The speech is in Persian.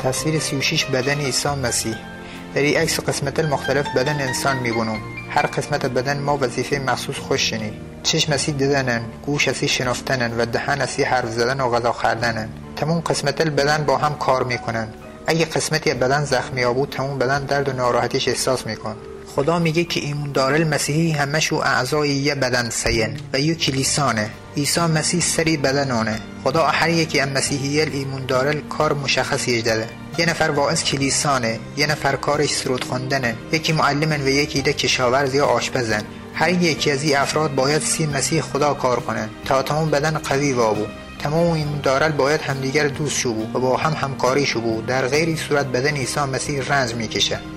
تصویر 36 بدن عیسی مسیح. در این عکس قسمت مختلف بدن انسان میبینم. هر قسمت بدن ما وظیفه مخصوص خوش شنی. چشم اسی دیدنن، گوش اسی شنفتنن و دهن اسی حرف زدن و غذا خوردنن. تمام قسمت بدن با هم کار میکنن. اگه قسمتی بدن زخمی بود تمام بدن درد و ناراحتیش احساس میکن. خدا میگه که ایماندار المسیحی همشو اعضای یه بدن سین و یه کلیسانه. عیسی مسیح سری بدنانه. خدا هر یکی از مسیحیل ایماندار کار مشخصی داده. یه نفر واعظ کلیسانه، یه نفر کارش سرود خواندنه، یکی معلمن و یکی ده کشاورز یا آشپزن. هر یکی از این افراد باید سی مسیح خدا کار کنن تا تمام بدن قوی وابو. تمام ایمانداران باید همدیگر دوست شو و با هم همکاری شو. در غیر صورت بدن عیسی مسیح رنج میکشه.